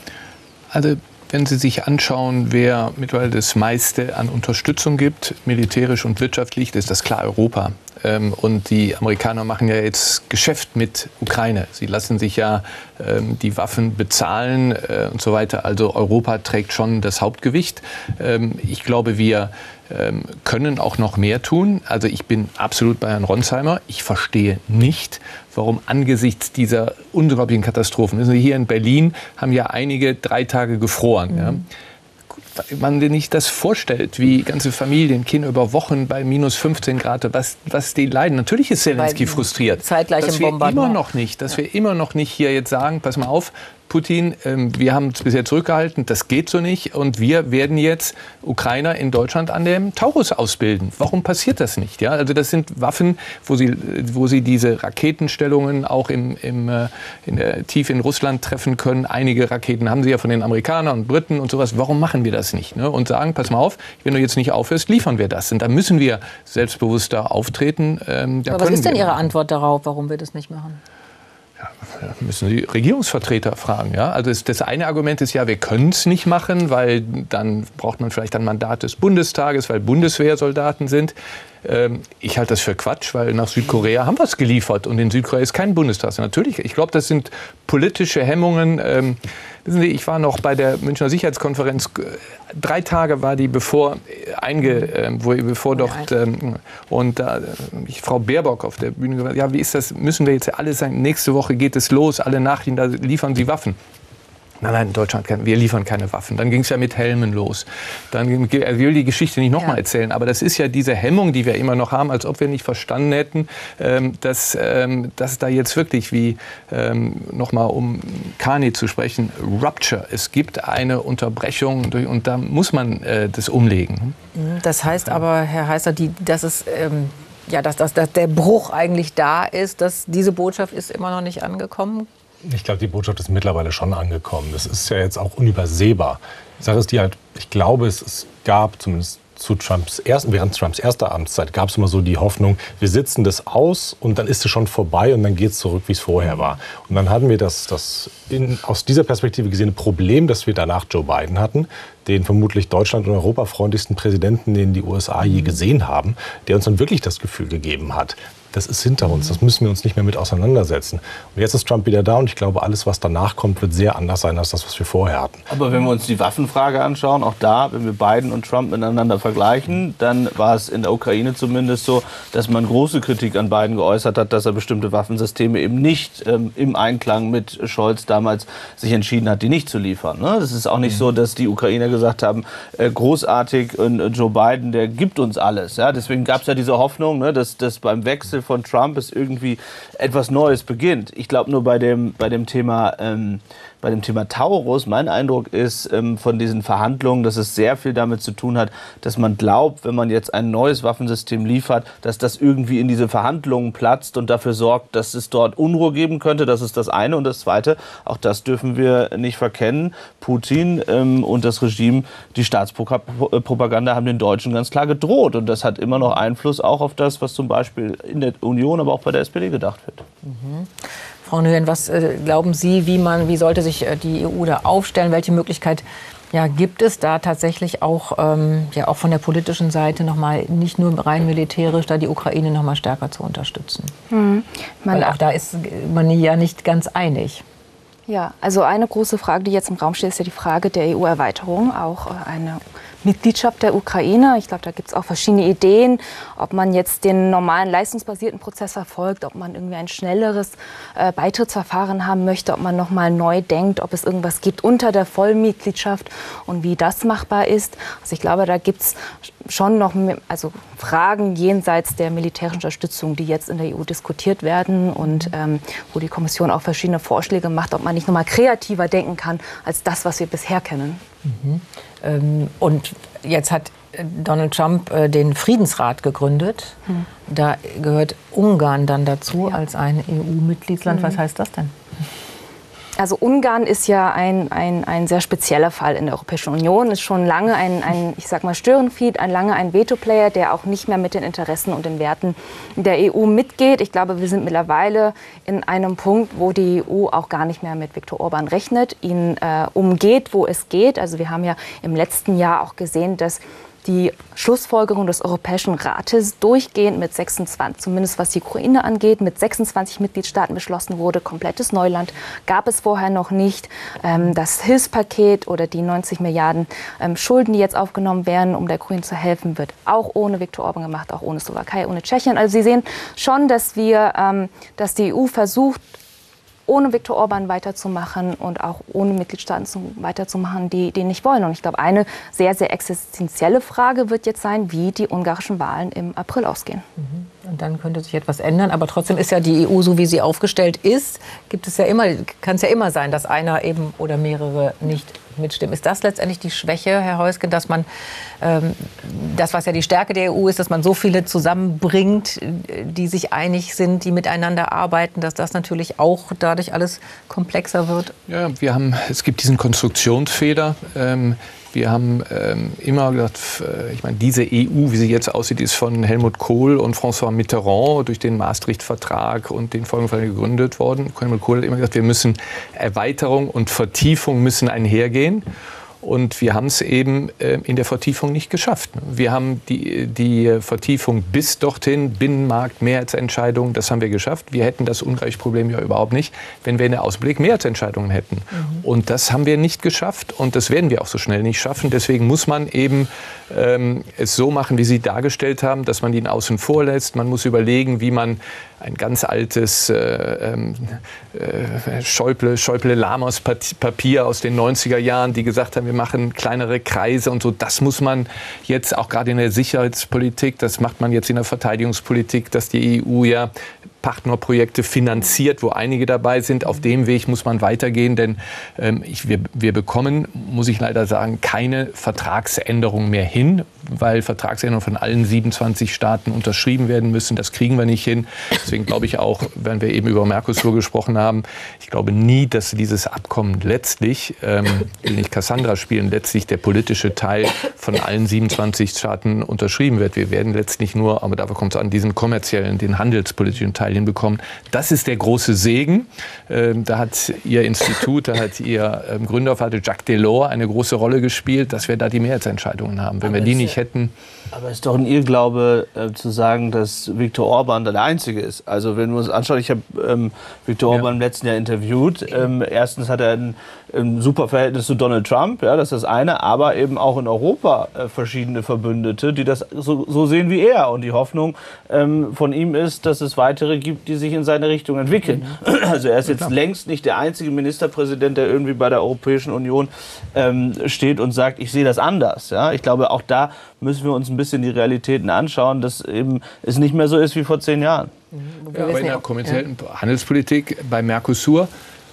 Also wenn Sie sich anschauen, wer mittlerweile das meiste an Unterstützung gibt, militärisch und wirtschaftlich, ist das klar Europa. Und die Amerikaner machen ja jetzt Geschäft mit Ukraine. Sie lassen sich ja ähm, die Waffen bezahlen äh, und so weiter. Also Europa trägt schon das Hauptgewicht. Ähm, ich glaube, wir ähm, können auch noch mehr tun. Also ich bin absolut bei Herrn Ronsheimer. Ich verstehe nicht, warum angesichts dieser unglaublichen Katastrophen, wissen Sie, hier in Berlin haben ja einige drei Tage gefroren. Mhm. Ja. Man sich nicht das vorstellt, wie ganze Familien, Kinder über Wochen bei minus fünfzehn Grad, was, was die leiden. Natürlich ist Zelensky frustriert. Zeitgleich dass im wir Bombardement. immer noch nicht, dass ja. wir immer noch nicht hier jetzt sagen, pass mal auf, Putin, ähm, wir haben es bisher zurückgehalten, das geht so nicht und wir werden jetzt Ukrainer in Deutschland an dem Taurus ausbilden. Warum passiert das nicht? Ja, also das sind Waffen, wo sie, wo sie diese Raketenstellungen auch im, im, äh, in der, tief in Russland treffen können. Einige Raketen haben sie ja von den Amerikanern und Briten und sowas. Warum machen wir das nicht? Ne? Und sagen, pass mal auf, wenn du jetzt nicht aufhörst, liefern wir das. Und da müssen wir selbstbewusster auftreten. Ähm, da Aber was ist denn Ihre Antwort darauf, warum wir das nicht machen? Ja, müssen Sie Regierungsvertreter fragen. Ja? Also das, das eine Argument ist ja, wir können es nicht machen, weil dann braucht man vielleicht ein Mandat des Bundestages, weil Bundeswehrsoldaten sind. Ähm, ich halte das für Quatsch, weil nach Südkorea haben wir es geliefert und in Südkorea ist kein Bundestag. Natürlich, ich glaube, das sind politische Hemmungen. Ähm, wissen Sie, ich war noch bei der Münchner Sicherheitskonferenz. Drei Tage war die bevor einge, äh, wo, bevor dort ähm, und da äh, ich, Frau Baerbock auf der Bühne gesagt, ja, wie ist das? Müssen wir jetzt alle sagen? Nächste Woche geht es los. Alle Nachrichten, da liefern Sie Waffen. Nein, nein, Deutschland, wir liefern keine Waffen. Dann ging es ja mit Helmen los. Dann, er will die Geschichte nicht nochmal ja. erzählen, aber das ist ja diese Hemmung, die wir immer noch haben, als ob wir nicht verstanden hätten, ähm, dass, ähm, dass da jetzt wirklich, wie ähm, nochmal um Carney zu sprechen, Rupture, es gibt eine Unterbrechung durch, und da muss man äh, das umlegen. Das heißt aber, Herr Heißer, die, dass es... Ähm Ja, dass, dass, dass der Bruch eigentlich da ist, dass diese Botschaft ist immer noch nicht angekommen? Ich glaube, die Botschaft ist mittlerweile schon angekommen. Das ist ja jetzt auch unübersehbar. Die Sache ist die halt, ich glaube, es, es gab zumindest zu Trumps ersten, während Trumps erster Amtszeit gab es immer so die Hoffnung, wir sitzen das aus und dann ist es schon vorbei und dann geht es zurück, wie es vorher war. Und dann hatten wir das, das in, aus dieser Perspektive gesehene Problem, das wir danach Joe Biden hatten, den vermutlich Deutschland- und europafreundlichsten Präsidenten, den die U S A je gesehen haben, der uns dann wirklich das Gefühl gegeben hat, das ist hinter uns, das müssen wir uns nicht mehr mit auseinandersetzen. Und jetzt ist Trump wieder da und ich glaube, alles, was danach kommt, wird sehr anders sein als das, was wir vorher hatten. Aber wenn wir uns die Waffenfrage anschauen, auch da, wenn wir Biden und Trump miteinander vergleichen, dann war es in der Ukraine zumindest so, dass man große Kritik an Biden geäußert hat, dass er bestimmte Waffensysteme eben nicht ähm, im Einklang mit Scholz damals sich entschieden hat, die nicht zu liefern. Ne? Das ist auch nicht mhm. so, dass die Ukrainer gesagt haben, äh, großartig, und äh, Joe Biden, der gibt uns alles. Ja? Deswegen gab es ja diese Hoffnung, ne, dass, dass beim Wechsel von Trump es irgendwie etwas Neues beginnt. Ich glaube nur bei dem, bei dem Thema, ähm, bei dem Thema Taurus, mein Eindruck ist ähm, von diesen Verhandlungen, dass es sehr viel damit zu tun hat, dass man glaubt, wenn man jetzt ein neues Waffensystem liefert, dass das irgendwie in diese Verhandlungen platzt und dafür sorgt, dass es dort Unruhe geben könnte. Das ist das eine. Und das zweite, auch das dürfen wir nicht verkennen, Putin ähm, und das Regime, die Staatspropaganda haben den Deutschen ganz klar gedroht. Und das hat immer noch Einfluss auch auf das, was zum Beispiel in der Union, aber auch bei der S P D gedacht wird. Mhm. Frau Nguyen, was äh, glauben Sie, wie, man, wie sollte sich äh, die E U da aufstellen? Welche Möglichkeit ja, gibt es da tatsächlich auch, ähm, ja, auch von der politischen Seite noch mal, nicht nur rein militärisch, da die Ukraine noch mal stärker zu unterstützen? Mhm. Weil auch da ist man ja nicht ganz einig. Ja, also eine große Frage, die jetzt im Raum steht, ist ja die Frage der E U-Erweiterung, auch eine Mitgliedschaft der Ukraine. Ich glaube, da gibt es auch verschiedene Ideen, ob man jetzt den normalen leistungsbasierten Prozess verfolgt, ob man irgendwie ein schnelleres äh, Beitrittsverfahren haben möchte, ob man noch mal neu denkt, ob es irgendwas gibt unter der Vollmitgliedschaft und wie das machbar ist. Also ich glaube, da gibt es schon noch mehr, also Fragen jenseits der militärischen Unterstützung, die jetzt in der E U diskutiert werden und ähm, wo die Kommission auch verschiedene Vorschläge macht, ob man nicht noch mal kreativer denken kann als das, was wir bisher kennen. Mhm. Ähm, und jetzt hat Donald Trump äh, den Friedensrat gegründet. Mhm. Da gehört Ungarn dann dazu ja. als ein E U-Mitgliedsland. Mhm. Was heißt das denn? Also Ungarn ist ja ein, ein, ein sehr spezieller Fall in der Europäischen Union, ist schon lange ein, ein ich sag mal, Störenfried, ein lange ein Veto-Player, der auch nicht mehr mit den Interessen und den Werten der E U mitgeht. Ich glaube, wir sind mittlerweile in einem Punkt, wo die E U auch gar nicht mehr mit Viktor Orban rechnet, ihn äh, umgeht, wo es geht. Also wir haben ja im letzten Jahr auch gesehen, dass die Schlussfolgerung des Europäischen Rates durchgehend mit sechsundzwanzig, zumindest was die Ukraine angeht, mit sechsundzwanzig Mitgliedstaaten beschlossen wurde. Komplettes Neuland gab es vorher noch nicht. Ähm, das Hilfspaket oder die neunzig Milliarden ähm, Schulden, die jetzt aufgenommen werden, um der Ukraine zu helfen, wird auch ohne Viktor Orban gemacht, auch ohne Slowakei, ohne Tschechien. Also Sie sehen schon, dass wir, ähm, dass die E U versucht, ohne Viktor Orban weiterzumachen und auch ohne Mitgliedstaaten zu, weiterzumachen, die, die nicht wollen. Und ich glaube, eine sehr, sehr existenzielle Frage wird jetzt sein, wie die ungarischen Wahlen im April ausgehen. Mhm. Und dann könnte sich etwas ändern. Aber trotzdem ist ja die E U, so wie sie aufgestellt ist, gibt es ja immer, kann es ja immer sein, dass einer eben oder mehrere nicht mitstimmen. Ist das letztendlich die Schwäche, Herr Heusgen, dass man ähm, das, was ja die Stärke der E U ist, dass man so viele zusammenbringt, die sich einig sind, die miteinander arbeiten, dass das natürlich auch dadurch alles komplexer wird? Ja, wir haben, es gibt diesen Konstruktionsfehler. Ähm, Wir haben ähm, immer gesagt, ich meine, diese E U, wie sie jetzt aussieht, ist von Helmut Kohl und François Mitterrand durch den Maastricht-Vertrag und den Folgenvertrag gegründet worden. Helmut Kohl hat immer gesagt, wir müssen Erweiterung und Vertiefung müssen einhergehen. Und wir haben es eben äh, in der Vertiefung nicht geschafft. Wir haben die, die Vertiefung bis dorthin, Binnenmarkt, Mehrheitsentscheidungen, das haben wir geschafft. Wir hätten das Ungleichproblem ja überhaupt nicht, wenn wir in der Ausblick Mehrheitsentscheidungen hätten. Mhm. Und das haben wir nicht geschafft und das werden wir auch so schnell nicht schaffen. Deswegen muss man eben ähm, es so machen, wie Sie dargestellt haben, dass man ihn außen vor lässt. Man muss überlegen, wie man ein ganz altes äh, äh, Schäuble, Schäuble-Lamos-Papier aus den neunziger Jahren, die gesagt haben, wir machen kleinere Kreise und so. Das muss man jetzt auch gerade in der Sicherheitspolitik, das macht man jetzt in der Verteidigungspolitik, dass die E U ja Partnerprojekte finanziert, wo einige dabei sind. Auf dem Weg muss man weitergehen, denn ähm, ich, wir, wir bekommen, muss ich leider sagen, keine Vertragsänderung mehr hin, weil Vertragsänderungen von allen siebenundzwanzig Staaten unterschrieben werden müssen. Das kriegen wir nicht hin. Deswegen glaube ich auch, wenn wir eben über Mercosur gesprochen haben, ich glaube nie, dass dieses Abkommen letztlich, ähm, will nicht Cassandra spielen, letztlich der politische Teil von allen siebenundzwanzig Staaten unterschrieben wird. Wir werden letztlich nur, aber dafür kommt es an, diesen kommerziellen, den handelspolitischen Teil hinbekommen. Das ist der große Segen. Ähm, da hat Ihr Institut, da hat Ihr ähm, Gründervater Jacques Delors eine große Rolle gespielt, dass wir da die Mehrheitsentscheidungen haben. Wenn aber wir die nicht hätten... Aber es ist doch ein Irrglaube äh, zu sagen, dass Viktor Orban da der Einzige ist. Also wenn wir uns anschauen, ich habe ähm, Viktor Orban ja. im letzten Jahr interviewt. Ähm, erstens hat er ein, ein super Verhältnis zu Donald Trump, ja, das ist das eine, aber eben auch in Europa äh, verschiedene Verbündete, die das so, so sehen wie er. Und die Hoffnung ähm, von ihm ist, dass es weitere gibt, die sich in seine Richtung entwickeln. Mhm. Also er ist jetzt ja, längst nicht der einzige Ministerpräsident, der irgendwie bei der Europäischen Union ähm, steht und sagt, ich sehe das anders. Ja? Ich glaube, auch da müssen wir uns ein bisschen die Realitäten anschauen, dass eben es nicht mehr so ist wie vor zehn Jahren. Mhm. Ja, aber in der kommerziellen ja. Handelspolitik bei Mercosur,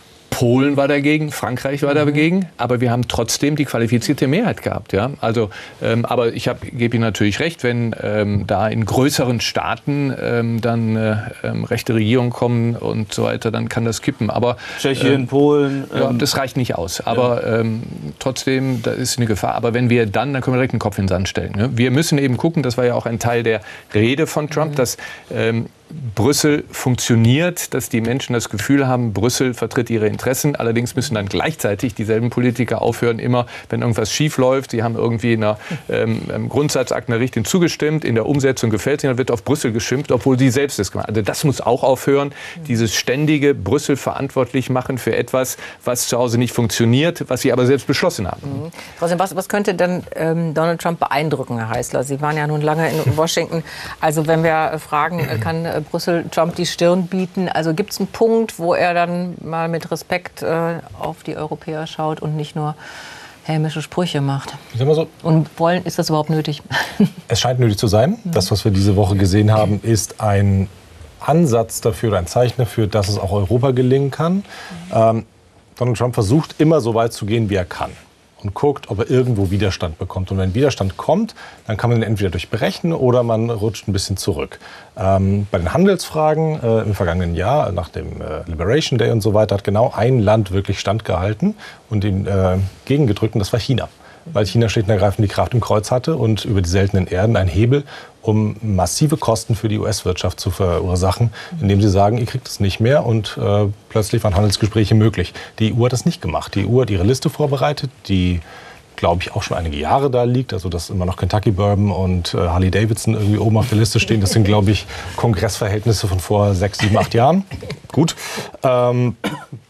Polen war dagegen, Frankreich war dagegen, aber wir haben trotzdem die qualifizierte Mehrheit gehabt. Ja? Also, ähm, aber ich gebe Ihnen natürlich recht, wenn ähm, da in größeren Staaten ähm, dann äh, ähm, rechte Regierungen kommen und so weiter, dann kann das kippen. Aber, Tschechien, ähm, Polen. Ähm, ja, das reicht nicht aus. Aber ja. ähm, trotzdem, da ist eine Gefahr. Aber wenn wir dann, dann können wir direkt den Kopf in den Sand stellen. Ne? Wir müssen eben gucken, das war ja auch ein Teil der Rede von Trump, mhm. dass ähm, Brüssel funktioniert, dass die Menschen das Gefühl haben, Brüssel vertritt ihre Interessen. Allerdings müssen dann gleichzeitig dieselben Politiker aufhören, immer, wenn irgendwas schief läuft, sie haben irgendwie in einer, ähm, im Grundsatzakt einer Richtung zugestimmt, in der Umsetzung gefällt ihnen, dann wird auf Brüssel geschimpft, obwohl sie selbst es gemacht haben. Also das muss auch aufhören, dieses ständige Brüssel verantwortlich machen für etwas, was zu Hause nicht funktioniert, was sie aber selbst beschlossen haben. Mhm. Trotzdem, was, was könnte denn ähm, Donald Trump beeindrucken, Herr Heißler? Sie waren ja nun lange in Washington. Also wenn wir fragen, kann Brüssel Trump die Stirn bieten? Also gibt es einen Punkt, wo er dann mal mit Respekt äh, auf die Europäer schaut und nicht nur hämische Sprüche macht? Ich sag mal so, und wollen, ist das überhaupt nötig? Es scheint nötig zu sein. Das, was wir diese Woche gesehen haben, ist ein Ansatz dafür, ein Zeichen dafür, dass es auch Europa gelingen kann. Ähm, Donald Trump versucht immer so weit zu gehen, wie er kann. Und guckt, ob er irgendwo Widerstand bekommt. Und wenn Widerstand kommt, dann kann man ihn entweder durchbrechen oder man rutscht ein bisschen zurück. Ähm, bei den Handelsfragen äh, im vergangenen Jahr, nach dem äh, Liberation Day und so weiter, hat genau ein Land wirklich standgehalten und ihn äh, gegengedrückt, und das war China. Weil China schlicht und ergreifend die Kraft im Kreuz hatte und über die seltenen Erden ein Hebel, um massive Kosten für die U S-Wirtschaft zu verursachen, indem sie sagen, ihr kriegt es nicht mehr, und äh, plötzlich waren Handelsgespräche möglich. Die E U hat das nicht gemacht. Die E U hat ihre Liste vorbereitet, die, glaube ich, auch schon einige Jahre da liegt. Also dass immer noch Kentucky Bourbon und äh, Harley Davidson irgendwie oben auf der Liste stehen. Das sind, glaube ich, Kongressverhältnisse von vor sechs, sieben, acht Jahren. Gut. Ähm,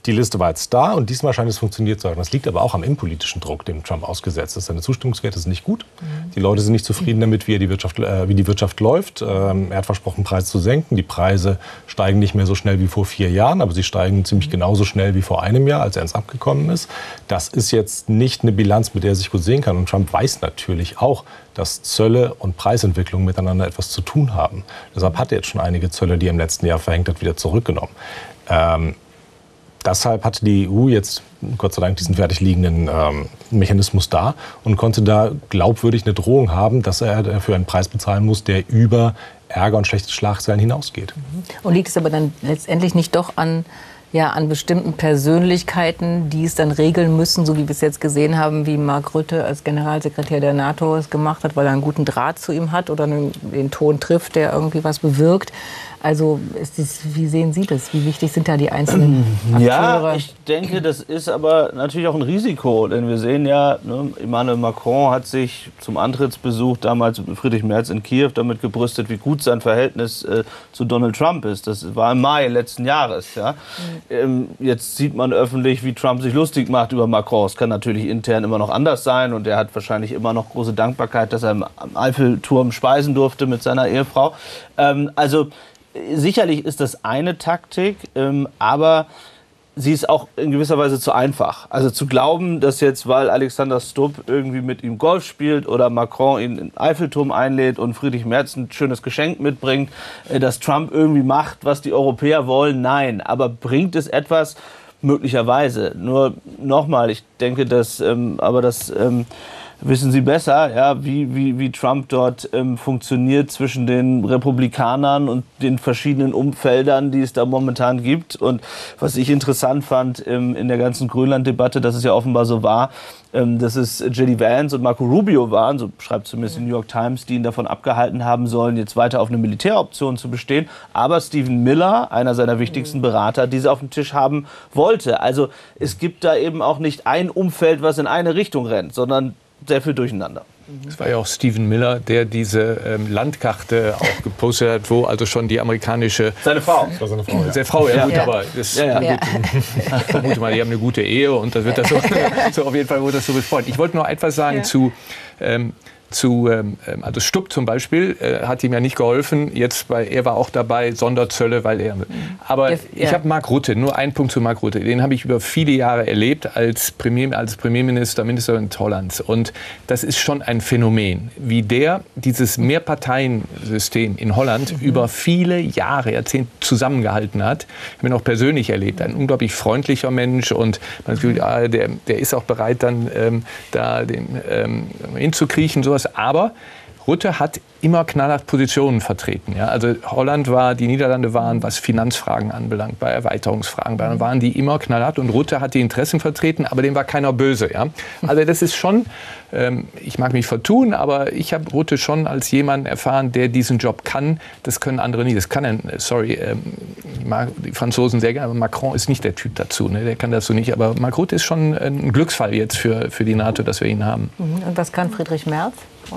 die Liste war jetzt da und diesmal scheint es funktioniert zu haben. Das liegt aber auch am innenpolitischen Druck, dem Trump ausgesetzt ist. Seine Zustimmungswerte sind nicht gut. Mhm. Die Leute sind nicht zufrieden damit, wie, er die, Wirtschaft, äh, wie die Wirtschaft läuft. Ähm, er hat versprochen, Preise zu senken. Die Preise steigen nicht mehr so schnell wie vor vier Jahren, aber sie steigen ziemlich genauso schnell wie vor einem Jahr, als er ins Amt gekommen ist. Das ist jetzt nicht eine Bilanz, mit der er sich gut sehen kann. Und Trump weiß natürlich auch, dass Zölle und Preisentwicklung miteinander etwas zu tun haben. Deshalb hat er jetzt schon einige Zölle, die er im letzten Jahr verhängt hat, wieder zurückgenommen. Ähm, deshalb hatte die E U jetzt Gott sei Dank diesen fertig liegenden ähm, Mechanismus da und konnte da glaubwürdig eine Drohung haben, dass er dafür einen Preis bezahlen muss, der über Ärger und schlechte Schlagzeilen hinausgeht. Und liegt es aber dann letztendlich nicht doch an, ja, an bestimmten Persönlichkeiten, die es dann regeln müssen, so wie wir es jetzt gesehen haben, wie Mark Rutte als Generalsekretär der NATO es gemacht hat, weil er einen guten Draht zu ihm hat oder den Ton trifft, der irgendwie was bewirkt? Also ist das, wie sehen Sie das? Wie wichtig sind da die einzelnen Akteure? Ja, ich denke, das ist aber natürlich auch ein Risiko. Denn wir sehen ja, ne, Emmanuel Macron hat sich zum Antrittsbesuch damals mit Friedrich Merz in Kiew damit gebrüstet, wie gut sein Verhältnis äh, zu Donald Trump ist. Das war im Mai letzten Jahres. Ja. Mhm. Ähm, jetzt sieht man öffentlich, wie Trump sich lustig macht über Macron. Es kann natürlich intern immer noch anders sein. Und er hat wahrscheinlich immer noch große Dankbarkeit, dass er im Eiffelturm speisen durfte mit seiner Ehefrau. Ähm, also sicherlich ist das eine Taktik, ähm, aber sie ist auch in gewisser Weise zu einfach. Also zu glauben, dass jetzt, weil Alexander Stubb irgendwie mit ihm Golf spielt oder Macron ihn in den Eiffelturm einlädt und Friedrich Merz ein schönes Geschenk mitbringt, äh, dass Trump irgendwie macht, was die Europäer wollen, nein. Aber bringt es etwas? Möglicherweise. Nur nochmal, ich denke, dass, ähm, aber das... Ähm, wissen Sie besser, ja, wie, wie, wie Trump dort ähm, funktioniert zwischen den Republikanern und den verschiedenen Umfeldern, die es da momentan gibt. Und was ich interessant fand ähm, in der ganzen Grönland-Debatte, dass es ja offenbar so war, ähm, dass es J D Vance und Marco Rubio waren, so schreibt zumindest die New York Times, die ihn davon abgehalten haben sollen, jetzt weiter auf eine Militäroption zu bestehen. Aber Stephen Miller, einer seiner wichtigsten Berater, diese auf dem Tisch haben wollte. Also es gibt da eben auch nicht ein Umfeld, was in eine Richtung rennt, sondern sehr viel durcheinander. Es war ja auch Stephen Miller, der diese ähm, Landkarte auch gepostet hat, wo also schon die amerikanische... Seine Frau. Das war seine Frau, ja. Seine Frau, ja, ja. Gut, Ja. aber das, Ja, ja. gut, ich vermute mal, die haben eine gute Ehe und das wird das so, so auf jeden Fall wurde das so besprochen. Ich wollte noch etwas sagen ja. zu... Ähm, zu, ähm, also Stubb zum Beispiel äh, hat ihm ja nicht geholfen. Jetzt, weil er war auch dabei, Sonderzölle, weil er. Aber ja. ich habe Mark Rutte, nur ein Punkt zu Mark Rutte. Den habe ich über viele Jahre erlebt als, Premier, als Premierminister, Minister Hollands. Und das ist schon ein Phänomen, wie der dieses Mehrparteiensystem in Holland mhm. über viele Jahre, Jahrzehnte zusammengehalten hat. Ich habe ihn auch persönlich erlebt. Ein unglaublich freundlicher Mensch und man hat gefühlt, ah, der, der ist auch bereit, dann ähm, da den, ähm, hinzukriechen, sowas. Aber Rutte hat immer knallhart Positionen vertreten. Ja? Also Holland war, die Niederlande waren, was Finanzfragen anbelangt, bei Erweiterungsfragen, dann waren die immer knallhart und Rutte hat die Interessen vertreten, aber dem war keiner böse. Ja? Also das ist schon, ähm, ich mag mich vertun, aber ich habe Rutte schon als jemanden erfahren, der diesen Job kann. Das können andere nicht. Das kann er, sorry, ähm, ich mag die Franzosen sehr gerne, aber Macron ist nicht der Typ dazu. Ne? Der kann das so nicht. Aber Mark Rutte ist schon ein Glücksfall jetzt für, für die NATO, dass wir ihn haben. Und was kann Friedrich Merz?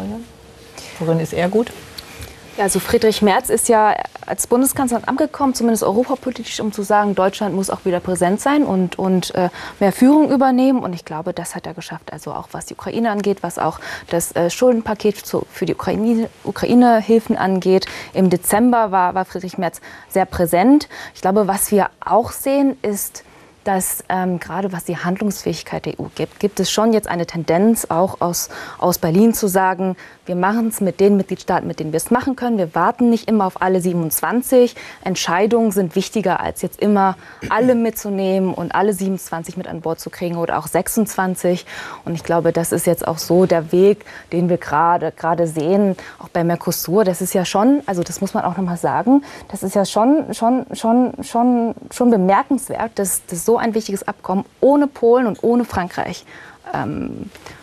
Worin ist er gut? Ja, also Friedrich Merz ist ja als Bundeskanzler ins Amt gekommen, zumindest europapolitisch, um zu sagen, Deutschland muss auch wieder präsent sein und, und äh, mehr Führung übernehmen. Und ich glaube, das hat er geschafft. Also auch was die Ukraine angeht, was auch das äh, Schuldenpaket zu, für die Ukraine, Ukraine-Hilfen angeht. Im Dezember war, war Friedrich Merz sehr präsent. Ich glaube, was wir auch sehen, ist, dass ähm, gerade was die Handlungsfähigkeit der E U gibt, gibt es schon jetzt eine Tendenz, auch aus, aus Berlin zu sagen, wir machen es mit den Mitgliedstaaten, mit denen wir es machen können. Wir warten nicht immer auf alle siebenundzwanzig. Entscheidungen sind wichtiger, als jetzt immer alle mitzunehmen und alle siebenundzwanzig mit an Bord zu kriegen oder auch sechsundzwanzig. Und ich glaube, das ist jetzt auch so der Weg, den wir gerade gerade sehen, auch bei Mercosur. Das ist ja schon, also das muss man auch noch mal sagen, das ist ja schon, schon, schon, schon, schon bemerkenswert, dass, dass so ein wichtiges Abkommen ohne Polen und ohne Frankreich ähm,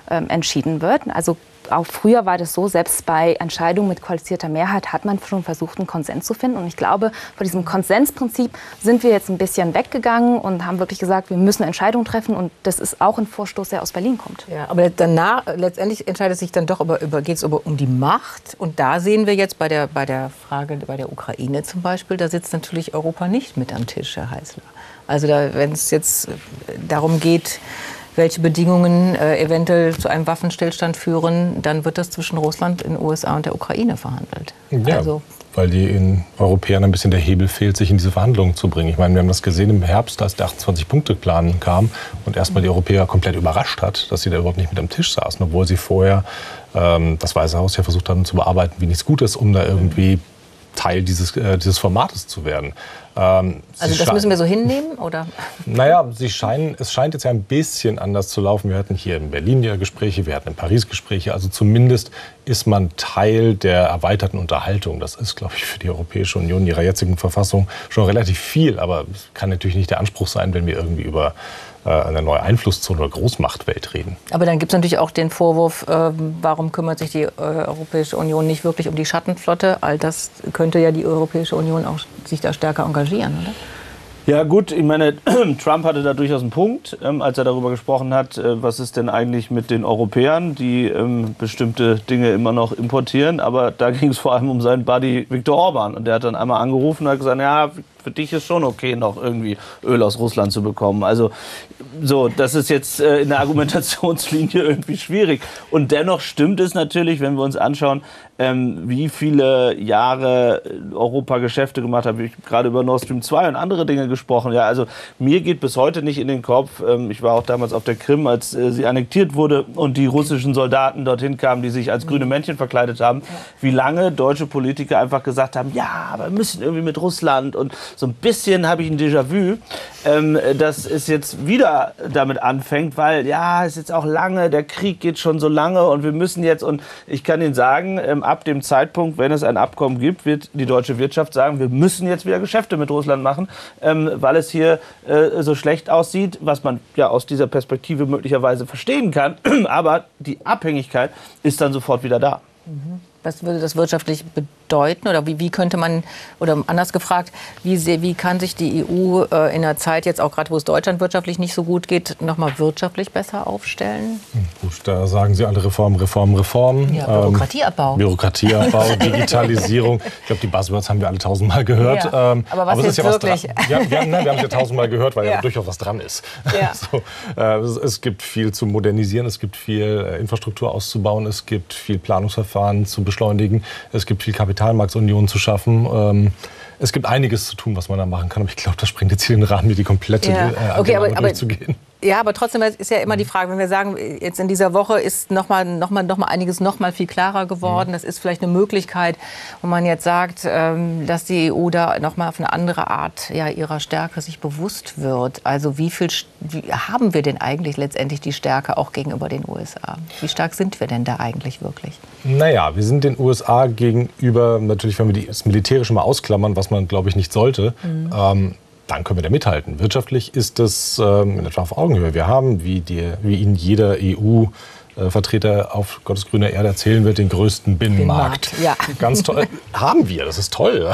ähm, entschieden wird. Also auch früher war das so, selbst bei Entscheidungen mit qualifizierter Mehrheit hat man schon versucht, einen Konsens zu finden. Und ich glaube, von diesem Konsensprinzip sind wir jetzt ein bisschen weggegangen und haben wirklich gesagt, wir müssen Entscheidungen treffen. Und das ist auch ein Vorstoß, der aus Berlin kommt. Ja, aber danach, letztendlich entscheidet es sich dann doch über, über, geht es um die Macht. Und da sehen wir jetzt bei der, bei der Frage, bei der Ukraine zum Beispiel, da sitzt natürlich Europa nicht mit am Tisch, Herr Heißler. Also da, wenn es jetzt darum geht, welche Bedingungen äh, eventuell zu einem Waffenstillstand führen, dann wird das zwischen Russland, den U S A und der Ukraine verhandelt. Ja, also, weil die in Europäern ein bisschen der Hebel fehlt, sich in diese Verhandlungen zu bringen. Ich meine, wir haben das gesehen im Herbst, als der achtundzwanzig-Punkte-Plan kam und erstmal die Europäer komplett überrascht hat, dass sie da überhaupt nicht mit am Tisch saßen, obwohl sie vorher ähm, das Weiße Haus ja versucht haben zu bearbeiten, wie nichts Gutes, um da irgendwie Teil dieses, äh, dieses Formates zu werden. Ähm, also das müssen wir so hinnehmen, oder? Naja, sie scheinen, es scheint jetzt ja ein bisschen anders zu laufen. Wir hatten hier in Berlin ja Gespräche, wir hatten in Paris Gespräche. Also zumindest ist man Teil der erweiterten Unterhaltung. Das ist, glaube ich, für die Europäische Union in ihrer jetzigen Verfassung schon relativ viel. Aber es kann natürlich nicht der Anspruch sein, wenn wir irgendwie über äh, eine neue Einflusszone oder Großmachtwelt reden. Aber dann gibt es natürlich auch den Vorwurf, äh, warum kümmert sich die äh, Europäische Union nicht wirklich um die Schattenflotte? All das könnte ja die Europäische Union auch sich da stärker engagieren, oder? Ja gut, ich meine, Trump hatte da durchaus einen Punkt, ähm, als er darüber gesprochen hat, äh, was ist denn eigentlich mit den Europäern, die ähm, bestimmte Dinge immer noch importieren. Aber da ging es vor allem um seinen Buddy Viktor Orban. Und der hat dann einmal angerufen und hat gesagt, ja, für dich ist schon okay, noch irgendwie Öl aus Russland zu bekommen. Also so, das ist jetzt äh, in der Argumentationslinie irgendwie schwierig. Und dennoch stimmt es natürlich, wenn wir uns anschauen, ähm, wie viele Jahre Europa Geschäfte gemacht hat. Ich habe gerade über Nord Stream zwei und andere Dinge gesprochen. Ja, also mir geht bis heute nicht in den Kopf, ähm, ich war auch damals auf der Krim, als äh, sie annektiert wurde und die russischen Soldaten dorthin kamen, die sich als grüne Männchen verkleidet haben, wie lange deutsche Politiker einfach gesagt haben, ja, aber wir müssen irgendwie mit Russland. Und so ein bisschen habe ich ein Déjà-vu, ähm, dass es jetzt wieder damit anfängt, weil ja, es ist jetzt auch lange, der Krieg geht schon so lange und wir müssen jetzt, und ich kann Ihnen sagen, ähm, ab dem Zeitpunkt, wenn es ein Abkommen gibt, wird die deutsche Wirtschaft sagen, wir müssen jetzt wieder Geschäfte mit Russland machen, ähm, weil es hier äh, so schlecht aussieht, was man ja aus dieser Perspektive möglicherweise verstehen kann, aber die Abhängigkeit ist dann sofort wieder da. Mhm. Was würde das wirtschaftlich bedeuten? Oder wie, wie könnte man, oder anders gefragt, wie, sehr, wie kann sich die E U äh, in einer Zeit, jetzt auch gerade wo es Deutschland wirtschaftlich nicht so gut geht, noch mal wirtschaftlich besser aufstellen? Gut, da sagen Sie alle Reformen, Reformen, Reformen. Ja, Bürokratieabbau. Ähm, Bürokratieabbau, Digitalisierung. Ich glaube, die Buzzwords haben wir alle tausendmal gehört. Ja, ähm, aber was aber jetzt ist ja wirklich? Was ja, wir, ne, wir haben es ja tausendmal gehört, weil ja, ja durchaus was dran ist. Ja. So, äh, es, es gibt viel zu modernisieren, es gibt viel äh, Infrastruktur auszubauen, es gibt viel Planungsverfahren zu beschleunigen. Es gibt viel Kapitalmarktunion zu schaffen. Ähm, es gibt einiges zu tun, was man da machen kann. Aber ich glaube, das sprengt jetzt hier den Rahmen, hier die komplette ja. äh, okay, aber, durchzugehen. Ja, aber trotzdem ist ja immer die Frage, wenn wir sagen, jetzt in dieser Woche ist noch mal, noch mal, noch mal einiges noch mal viel klarer geworden. Das ist vielleicht eine Möglichkeit, wo man jetzt sagt, dass die E U da noch mal auf eine andere Art ja, ihrer Stärke sich bewusst wird. Also wie viel wie haben wir denn eigentlich letztendlich die Stärke auch gegenüber den U S A? Wie stark sind wir denn da eigentlich wirklich? Naja, wir sind den U S A gegenüber, natürlich, wenn wir das Militärische mal ausklammern, was man, glaube ich, nicht sollte, mhm. ähm, dann können wir da mithalten. Wirtschaftlich ist das ähm, in etwa auf Augenhöhe. Wir haben, wie, die, wie Ihnen jeder E U-Vertreter auf Gottes grüner Erde erzählen wird, den größten Binnenmarkt. Ja. Ganz toll. Haben wir, das ist toll.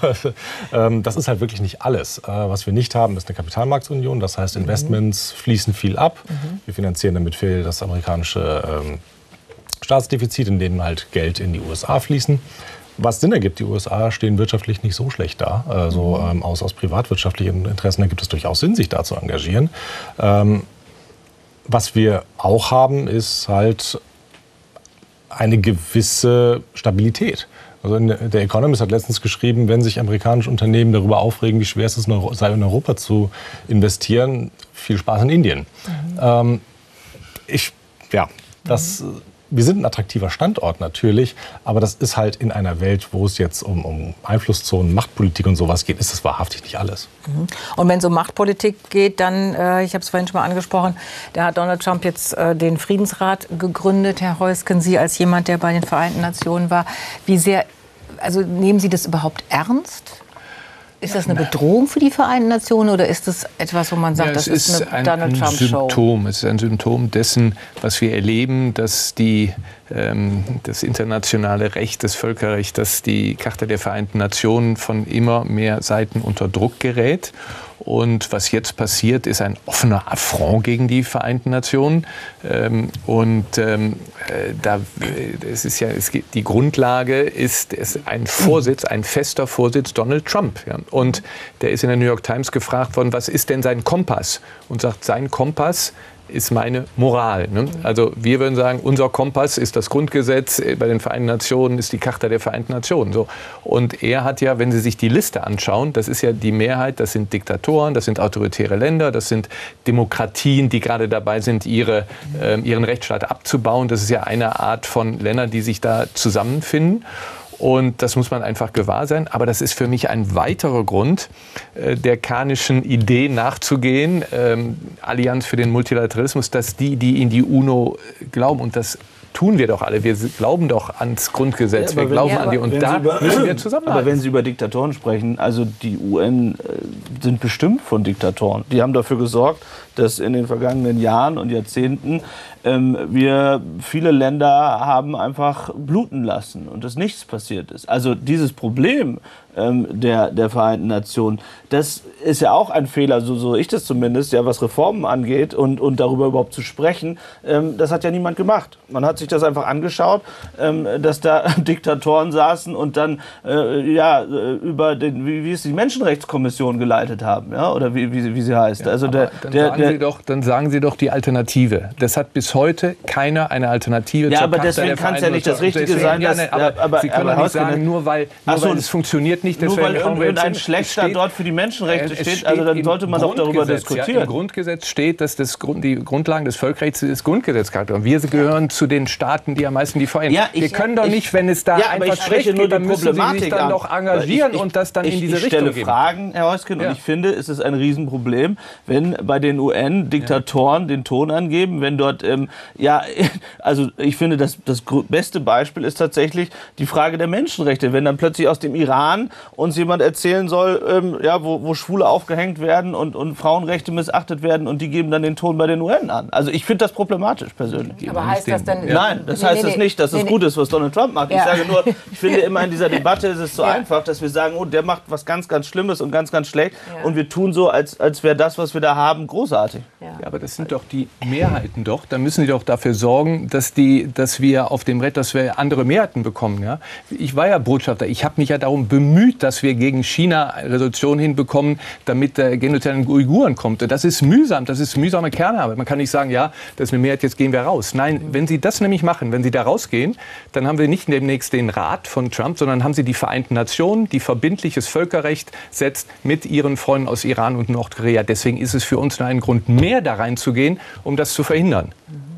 ähm, das ist halt wirklich nicht alles. Äh, was wir nicht haben, ist eine Kapitalmarktunion. Das heißt, Investments mhm. fließen viel ab. Mhm. Wir finanzieren damit viel das amerikanische ähm, Staatsdefizit, in dem halt Geld in die U S A fließen. Was Sinn ergibt, die U S A stehen wirtschaftlich nicht so schlecht da, also ähm, aus, aus privatwirtschaftlichen Interessen, da gibt es durchaus Sinn, sich da zu engagieren. Ähm, was wir auch haben, ist halt eine gewisse Stabilität. Also in der Economist hat letztens geschrieben, wenn sich amerikanische Unternehmen darüber aufregen, wie schwer es ist, sei in Europa zu investieren, viel Spaß in Indien. Mhm. Ähm, ich, ja, das... Mhm. Wir sind ein attraktiver Standort natürlich, aber das ist halt in einer Welt, wo es jetzt um, um Einflusszonen, Machtpolitik und sowas geht, ist das wahrhaftig nicht alles. Und wenn es um Machtpolitik geht, dann, äh, ich habe es vorhin schon mal angesprochen, da hat Donald Trump jetzt äh, den Friedensrat gegründet, Herr Heusgen, Sie als jemand, der bei den Vereinten Nationen war. Wie sehr, also nehmen Sie das überhaupt ernst? Ist das eine Bedrohung für die Vereinten Nationen oder ist das etwas, wo man sagt, ja, das ist, ist eine Donald Trump-Show? Symptom. Es ist ein Symptom dessen, was wir erleben, dass die, ähm, das internationale Recht, das Völkerrecht, dass die Charta der Vereinten Nationen von immer mehr Seiten unter Druck gerät. Und was jetzt passiert, ist ein offener Affront gegen die Vereinten Nationen. Ähm, und ähm, da, es ist ja, es gibt, die Grundlage ist, ist ein Vorsitz, ein fester Vorsitz Donald Trump. Ja. Und der ist in der New York Times gefragt worden, was ist denn sein Kompass? Und sagt, sein Kompass ist meine Moral. Ne? Also wir würden sagen, unser Kompass ist das Grundgesetz, bei den Vereinten Nationen ist die Charta der Vereinten Nationen. So. Und er hat ja, wenn Sie sich die Liste anschauen, das ist ja die Mehrheit, das sind Diktatoren, das sind autoritäre Länder, das sind Demokratien, die gerade dabei sind, ihre, äh, ihren Rechtsstaat abzubauen. Das ist ja eine Art von Ländern, die sich da zusammenfinden. Und das muss man einfach gewahr sein. Aber das ist für mich ein weiterer Grund, äh, der Kahnischen Idee nachzugehen, ähm, Allianz für den Multilateralismus, dass die, die in die UNO glauben, und das tun wir doch alle, wir glauben doch ans Grundgesetz, ja, wir glauben ja, an die, und da über, müssen wir zusammenhalten. Aber wenn Sie über Diktatoren sprechen, also die U N äh, sind bestimmt von Diktatoren. Die haben dafür gesorgt, dass in den vergangenen Jahren und Jahrzehnten ähm, wir viele Länder haben einfach bluten lassen und dass nichts passiert ist. Also dieses Problem ähm, der, der Vereinten Nationen, das ist ja auch ein Fehler, so, so ich das zumindest, ja, was Reformen angeht und, und darüber überhaupt zu sprechen, ähm, das hat ja niemand gemacht. Man hat sich das einfach angeschaut, ähm, dass da Diktatoren saßen und dann äh, ja, über den, wie, wie es die Menschenrechtskommission geleitet haben, ja, oder wie, wie, wie sie heißt. Ja, also der, dann, der, sagen der, Sie doch, dann sagen Sie doch die Alternative. Das hat bis heute keiner eine Alternative ja, zur aber Charta deswegen kann es ja nicht das Richtige deswegen, sein, ja, dass, nein, aber, aber Sie können aber doch nicht sagen, nur weil, nur so, weil es funktioniert nicht, nur weil deswegen irgendein Schlechter steht, dort für die Menschenrechte es steht, also dann sollte man doch darüber diskutieren. Ja, im Grundgesetz steht, dass das Grund, die Grundlagen des Völkerrechts das Grundgesetz hat. Und wir gehören zu den Staaten, die am meisten die V N. Ja, ich, wir können doch ich, nicht, wenn es da ja, einfach ich spreche schlecht nur geht, dann die müssen Problematik Sie sich dann an. doch engagieren ich, ich, und das dann ich, in diese ich Richtung stelle geben. Fragen, Herr Heusgen, ja. und ich finde, es ist ein Riesenproblem, wenn bei den U N-Diktatoren ja. den Ton angeben, wenn dort, ähm, ja, also ich finde, das, das beste Beispiel ist tatsächlich die Frage der Menschenrechte. Wenn dann plötzlich aus dem Iran uns jemand erzählen soll, ähm, ja, wo, wo Schwule aufgehängt werden und, und Frauenrechte missachtet werden und die geben dann den Ton bei den U N an. Also ich finde das problematisch persönlich. Aber heißt das denn... Ja. Nein, das heißt nee, nee, nicht, dass es nee, gut ist, was Donald Trump macht. Ja. Ich sage nur, ich finde immer in dieser Debatte ist es so ja. einfach, dass wir sagen, oh, der macht was ganz, ganz Schlimmes und ganz, ganz schlecht ja. und wir tun so, als, als wäre das, was wir da haben, großartig. Ja. Ja, aber das sind doch die Mehrheiten doch. Da müssen Sie doch dafür sorgen, dass, die, dass wir auf dem Brett, dass wir andere Mehrheiten bekommen. Ja? Ich war ja Botschafter. Ich habe mich ja darum bemüht, dass wir gegen China Resolutionen hinbekommen, damit der Genozid an den Uiguren kommt. Das ist mühsam. Das ist mühsame Kernarbeit. Man kann nicht sagen, ja, das ist eine Mehrheit, jetzt gehen wir raus. Nein, wenn Sie das nämlich machen, wenn Sie da rausgehen, dann haben wir nicht demnächst den Rat von Trump, sondern haben Sie die Vereinten Nationen, die verbindliches Völkerrecht setzt mit ihren Freunden aus Iran und Nordkorea. Deswegen ist es für uns nur ein Grund mehr, da reinzugehen, um das zu verhindern.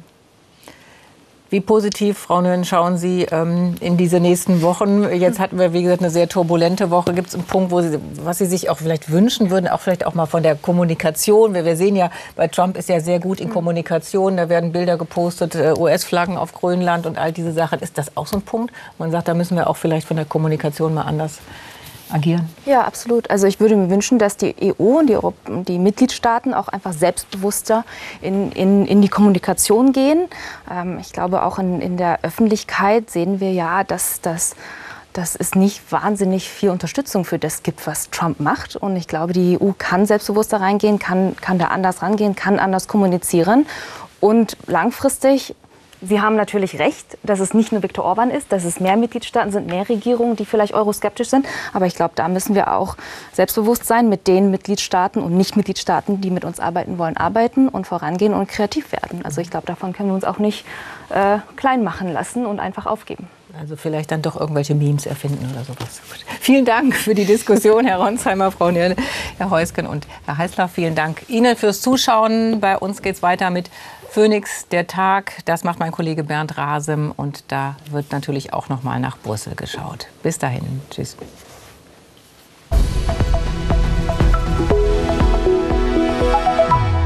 Wie positiv, Frau Nguyen, schauen Sie ähm, in diese nächsten Wochen? Jetzt hatten wir, wie gesagt, eine sehr turbulente Woche. Gibt es einen Punkt, wo Sie, was Sie sich auch vielleicht wünschen würden, auch vielleicht auch mal von der Kommunikation? Wir, wir sehen ja, bei Trump ist ja sehr gut in Kommunikation. Da werden Bilder gepostet, äh, U S-Flaggen auf Grönland und all diese Sachen. Ist das auch so ein Punkt? Man sagt, da müssen wir auch vielleicht von der Kommunikation mal anders agieren? Ja, absolut. Also ich würde mir wünschen, dass die E U und die, Europ- die Mitgliedstaaten auch einfach selbstbewusster in, in, in die Kommunikation gehen. Ähm, ich glaube, auch in, in der Öffentlichkeit sehen wir ja, dass, dass, dass es nicht wahnsinnig viel Unterstützung für das gibt, was Trump macht. Und ich glaube, die E U kann selbstbewusster reingehen, kann, kann da anders rangehen, kann anders kommunizieren. Und langfristig, Sie haben natürlich recht, dass es nicht nur Viktor Orban ist, dass es mehr Mitgliedstaaten sind, mehr Regierungen, die vielleicht euroskeptisch sind. Aber ich glaube, da müssen wir auch selbstbewusst sein, mit den Mitgliedstaaten und Nicht-Mitgliedstaaten, die mit uns arbeiten wollen, arbeiten und vorangehen und kreativ werden. Also ich glaube, davon können wir uns auch nicht äh, klein machen lassen und einfach aufgeben. Also vielleicht dann doch irgendwelche Memes erfinden oder sowas. Gut. Vielen Dank für die Diskussion, Herr Ronsheimer, Frau Nguyen, Herr Heusgen und Herr Heißler. Vielen Dank Ihnen fürs Zuschauen. Bei uns geht es weiter mit Phoenix, der Tag. Das macht mein Kollege Bernd Rasem. Und da wird natürlich auch noch mal nach Brüssel geschaut. Bis dahin. Tschüss.